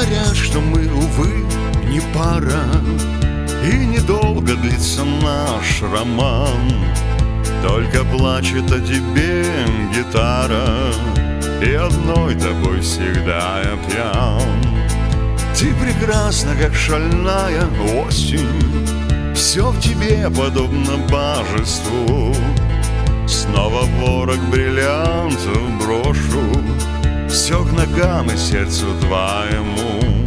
Говорят, что мы, увы, не пара, и недолго длится наш роман. Только плачет о тебе гитара, и одной тобой всегда я пьян. Ты прекрасна, как шальная осень, все в тебе подобно божеству. Снова ворог бриллиантов брошу, все к ногам и сердцу твоему.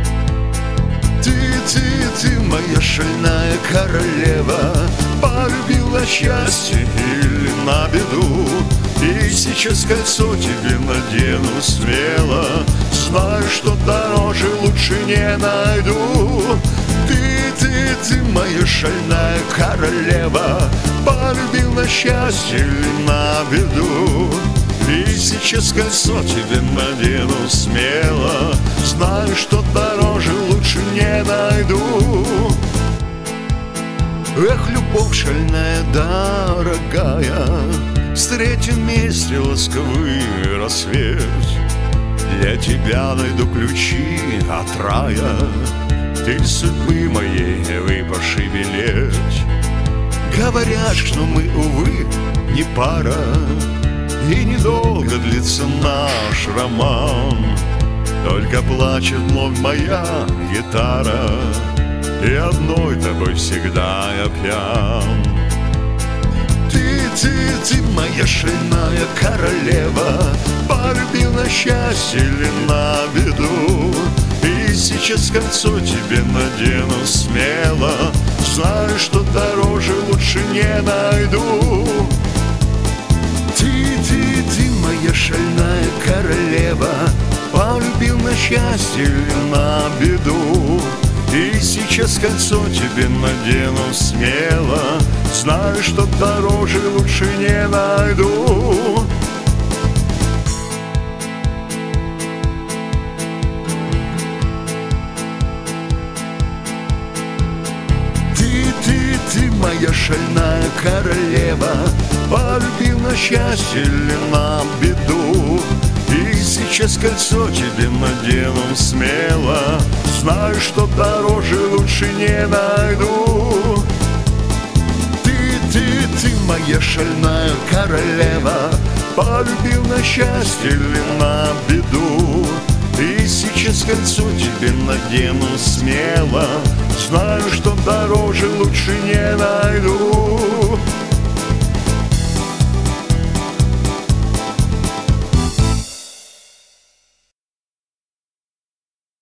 Ты, моя шальная королева, полюбила счастье или на беду. И сейчас кольцо тебе надену смело, знаю, что дороже лучше не найду. Ты, моя шальная королева, полюбила счастье или на беду. И сейчас кольцо тебе надену смело, знаю, что дороже лучше не найду. Эх, любовь шальная, дорогая, встреть вместе ласковый рассвет. Для тебя найду ключи от рая, ты судьбы моей выпавший билет. Говорят, что мы, увы, не пара, и недолго длится наш роман. Только плачет вновь моя гитара, и одной тобой всегда я пьян. Ты, моя шальная королева, полюбила счастье или на беду. И сейчас кольцо тебе надену смело, знаю, что дороже лучше не найду. Ты, моя шальная королева, полюбил на счастье или на беду. И сейчас кольцо тебе надену смело, знаю, что дороже лучше не найду. Ты, моя шальная королева, полюбил на счастье или на беду. И сейчас кольцо тебе надену смело, знаю, что дороже лучше не найду. Ты, моя шальная королева, полюбил на счастье или на беду. И сейчас кольцо тебе надену смело, знаю, что дороже лучше не найду.